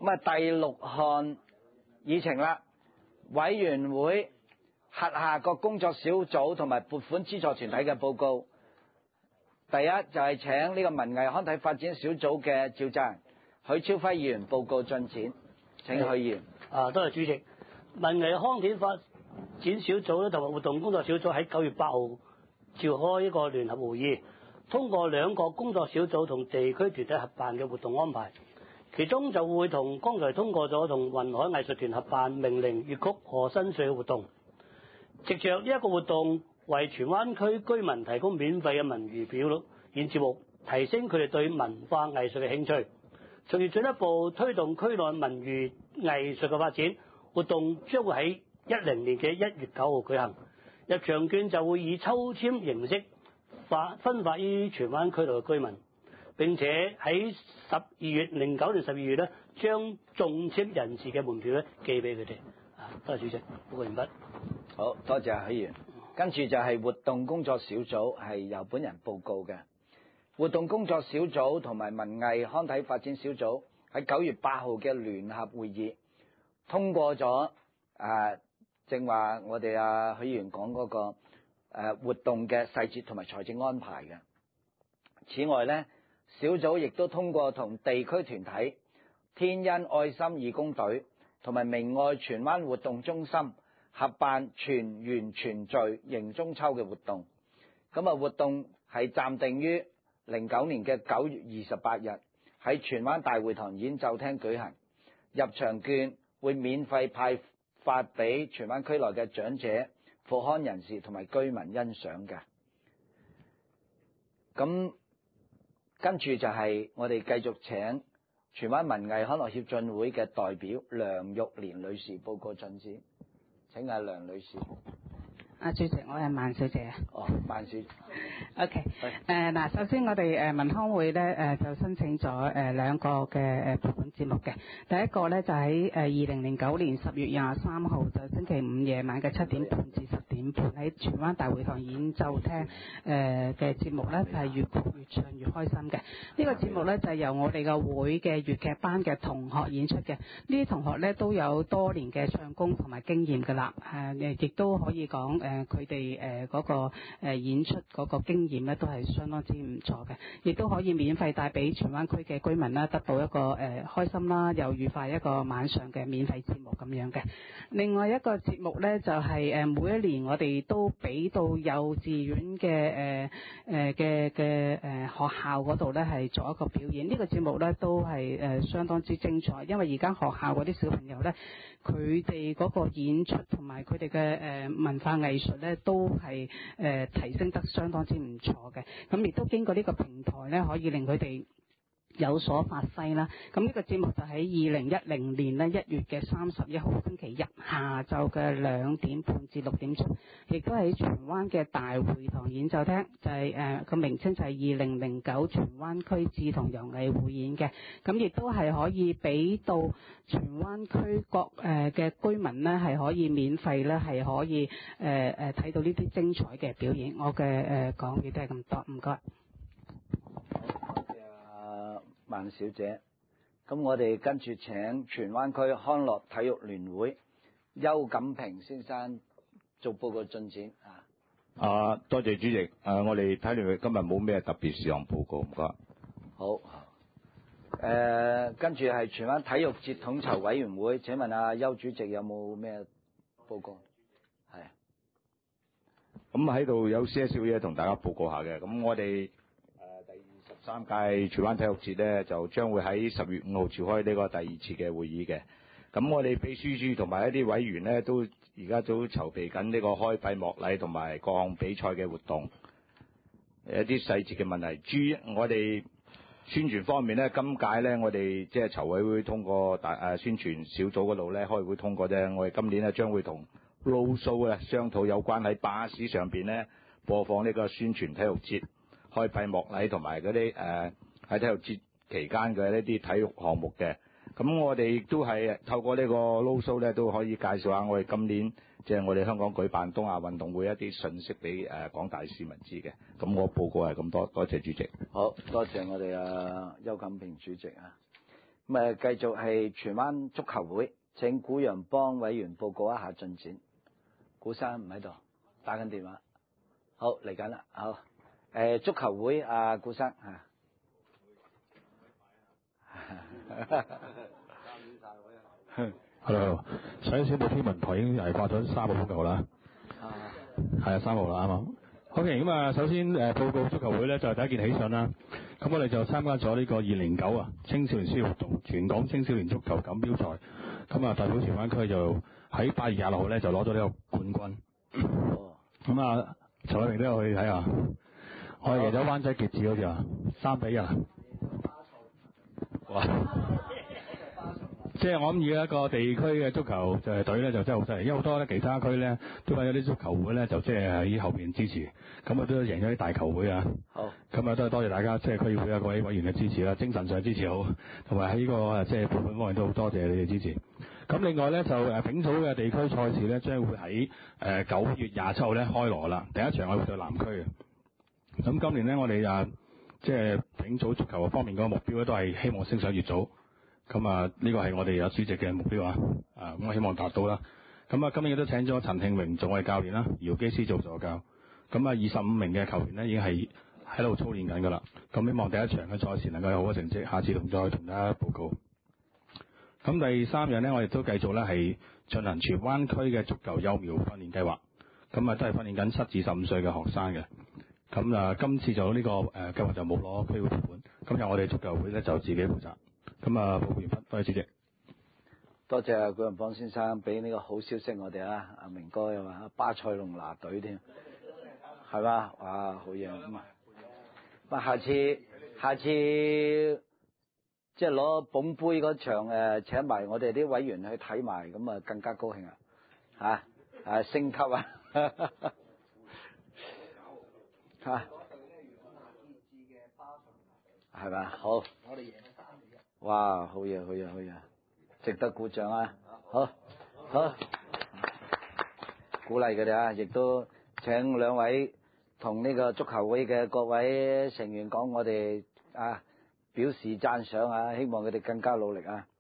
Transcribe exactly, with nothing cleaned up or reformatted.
咁啊，第六項議程啦，委員會轄下各工作小組同埋撥款資助團體嘅報告。第一就係請呢個文藝康體發展小組嘅召集人許超輝議員報告進展。請許議員。 啊，多謝主席。文藝康體發展小組咧同埋活動工作小組喺九月八號召開一個聯合會議，通過兩個工作小組同地區團體合辦嘅活動安排。其中就會同剛才通過咗同雲海藝術團合辦名伶粵曲賀新歲嘅活動，藉着呢一個活動為荃灣區居民提供免費嘅文娛表演節目，提升佢哋對文化藝術嘅興趣，從而進一步推動區內文娛藝術嘅發展。活動將會喺一零年嘅一月九號舉行，入場券就會以抽籤形式發分發於荃灣區內嘅居民。並且喺十二月零九年十二月咧，將中籤人士嘅門票咧寄俾佢哋。啊，多謝主席，報告完畢。 好多謝許議員。跟住就係活動工作小組，係由本人報告嘅。活動工作小組同埋文藝康體發展小組喺九月八號嘅聯合會議，通過咗誒正話我哋啊許議員講嗰個誒、啊、活動嘅細節同埋財政安排嘅。此外咧，小組亦都通過同地區團體天恩愛心義工隊同埋明愛荃灣活動中心合辦全員全聚迎中秋嘅活動。咁啊，活動係暫定於零九年嘅九月二十八日喺荃灣大會堂演奏廳舉行。入場券會免費派發俾荃灣區內嘅長者、復康人士同埋居民欣賞嘅。咁跟住就係我哋繼續請荃灣文藝康樂協進會嘅代表梁玉蓮女士報告進展。請阿梁女士。 啊，主席，我係萬小姐。 哦，萬小姐。 OK。誒嗱，首先我哋誒文康會咧誒就申請咗誒兩個嘅誒撥款節目嘅。第一個咧就喺誒二零零九年十月廿三號就星期五夜晚嘅七點半至十點半喺荃灣大會堂演奏廳誒嘅節目咧，就係越曲越唱越開心嘅。呢個節目咧就係由我哋嘅會嘅粵劇班嘅同學演出嘅。呢啲同學咧都有多年嘅唱功同埋經驗㗎啦，誒誒亦都可以講誒。誒佢哋誒嗰個誒演出嗰個經驗咧，都係相當之唔錯嘅，亦都可以免費帶俾荃灣區嘅居民啦，得到一個誒、呃、開心啦又愉快一個晚上嘅免費節目咁樣嘅。另外一個節目咧就係、是、誒每一年我哋都俾到幼稚園嘅誒誒嘅嘅誒學校嗰度咧係做一個表演。呢、這個節目咧都係誒、呃、相當之精彩，因為而家學校嗰啲小朋友咧，佢哋嗰個演出同埋佢哋嘅誒文化藝術咧都係誒、呃、提升得相當之唔錯嘅，咁亦都經過呢個平台咧，可以令佢哋有所發揮啦。咁呢個節目就喺二零一零年咧一月嘅三十一號星期日下晝嘅兩點半至六點鐘，亦都喺荃灣嘅大會堂演奏廳，就係誒個名稱就係二零零九荃灣區志同遊藝匯演嘅。咁亦都係可以俾到荃灣區各誒嘅居民咧係可以免費咧係可以誒誒睇到呢啲精彩嘅表演。我嘅誒講嘅都係咁多，唔該。 萬小姐，咁我哋跟住請荃灣區康樂體育聯會邱錦平先生做報告進展啊。 啊，多謝主席。誒、啊，我哋體聯會今日冇咩特別事項報告，唔該。 好。誒、呃，跟住係荃灣體育節統籌委員會，請問阿邱主席有冇咩報告？係。 咁喺度有些少嘢同大家報告下嘅。咁我哋。第十三屆荃灣體育節咧，就將會喺十月五號召開呢個第二次嘅會議嘅。咁我哋秘書處同埋一啲委員咧，都而家都籌備緊呢個開閉幕禮同埋各項比賽嘅活動。一啲細節嘅問題，至於我哋宣傳方面咧，今屆咧我哋即係籌委會通過大誒宣傳小組嗰度咧開會通過啫。我哋今年咧將會同 Road Show 咧商討有關喺巴士上邊咧播放呢個宣傳體育節開閉幕禮同埋嗰啲誒喺體育節期間嘅一啲體育項目嘅。咁我哋亦都係透過呢個 Road Show 咧都可以介紹下我哋今年即係、就是、我哋香港舉辦東亞運動會一啲信息俾誒廣大市民知嘅。咁我報告係咁多，多謝主席。 好多謝我哋啊邱錦平主席啊。 咁啊，繼續係荃灣足球會，請古陽邦委員報告一下進展。古生唔喺度，打緊電話。好，嚟緊啦，好。誒，足球會啊，古生嚇。 Hello，上小部天文台已經係掛咗三個風球啦。係啊，三號啦啱啱。OK，咁啊，首先誒報告足球會咧就係第一件喜訊啦。咁我哋就參加咗呢個二零九啊青少年書活動全港青少年足球錦標賽。咁啊，代表荃灣區就喺八月廿六號咧就攞咗呢個冠軍。咁啊，曹偉明都有去睇下。我哋贏咗灣仔傑志好似啊，三比一。哇！即係我諗而家一個地區嘅足球就係隊咧就真係好犀利，因為好多咧其他區咧都有啲足球會咧就即係喺後邊支持，咁啊都贏咗啲大球會啊。 好。咁啊都係多謝大家即係區議會啊各位委員嘅支持啦，精神上支持好，同埋喺呢個即係撥款方面都好多謝你哋支持。咁另外咧就誒丙組嘅地區賽事咧將會喺誒九月廿七號咧開鑼啦，第一場我會對南區嘅。咁今年咧我哋啊即係丙組足球方面嗰個目標咧都係希望升上乙組。咁啊，呢個係我哋有主席嘅目標啊！啊，咁我希望達到啦。咁啊，今日亦都請咗陳慶榮做我哋教練啦，姚基斯做助教。咁啊，二十五名嘅球員呢已經係喺度操練緊㗎啦。咁希望第一場嘅賽事能夠有好嘅成績，下次同再同大家報告。咁第三樣呢，我哋都繼續咧係進行荃灣區嘅足球幼苗訓練計劃。咁啊，都係訓練緊七至十五歲嘅學生嘅。咁啊，今次就呢、這個誒、呃、計劃就冇攞區會撥款，咁就我哋足球會咧就自己負責。咁啊，報告完畢，多謝主席。 多謝啊，古陽邦先生俾呢個好消息我哋啊，阿明哥又話巴塞隆拿隊添，係嘛？哇，好嘢咁啊！咁啊，下次下次即係攞捧杯嗰場誒，請埋我哋啲委員去睇埋，咁啊更加高興啊！嚇啊，升級啊！嚇係咪？好。我哋贏咗三比一。哇！好嘢，好嘢，好嘢，值得鼓掌啊！好，好，鼓勵佢哋啊！亦都請兩位同呢個足球會嘅各位成員講，我哋啊表示讚賞啊，希望佢哋更加努力啊！